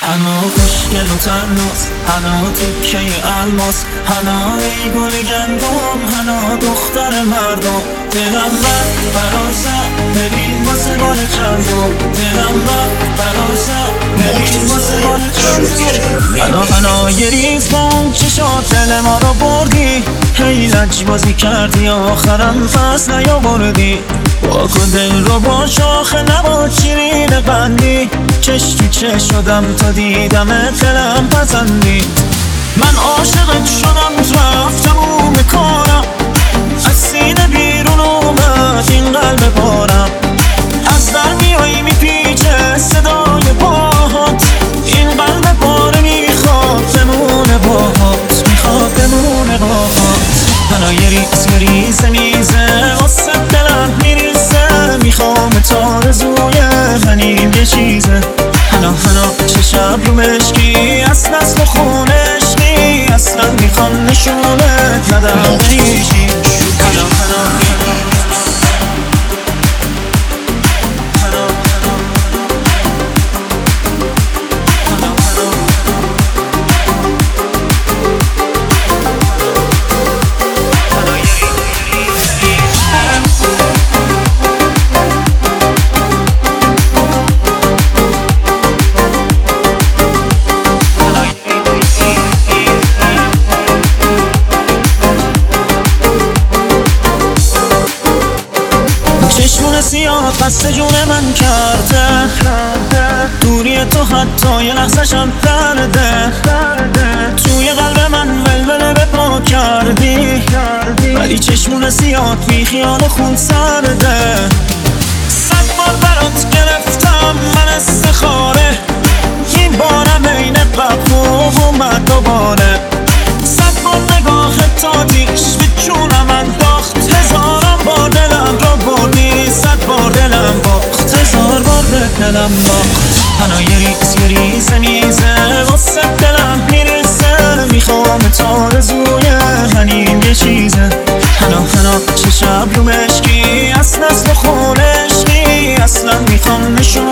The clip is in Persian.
هنو خوشگل و تنوز، هنو تکه الماس، هنو ای گل گندم، هنو دختر مردم. دلم رفت برازم ببین واسه بار چندم، دلم رفت برازم ببین واسه بار چندم. هنو یه ریز بام چشات دل ما رو بردی، هی لج بازی کردی آخرم پس نیاوردی. واکن دل رو با شاخه نبا شیرین قندی، چش تو چش شدم تا دیدم دلم پسندی. من عاشقت شدم رفتم و میکنم، از سینه بیرون اومد این قلب پارم. از در میایی میپیچه صدای پاهات، این قلب پاره میخواد بمونه باهات، میخواد بمونه باهات. هنو یه ریز میزه واسه دلم میریزه، میخوام تا رزوی منیم یه چیزه. هنو چه شب رو مشکی از نسل خونش نی، اصلا میخوام نشونت ندم بریشی. چشمون سیاه قصد جون من کرده، دوری تو حتی یه لحظه‌شم درده. توی قلب من ولوله به پا کردی، ولی چشمون سیاه بی خیال خون سرده. 100 بار برات گرفتم من استخاره، این بارم این قفو اومد دوباره. 100 بار نگاه تا دیش به جونم انداخت، هزارم بار دلم رو بردی، 100 بار دلم باخت، 1000 بار به دلم باخت. هنو یه ریز میزه واسه دلم میریزه، میخوام تا رزوی منیم یه چیزه. هنو چه شب رو مشکی از نسل خونش نی، اصلا میخوام نشون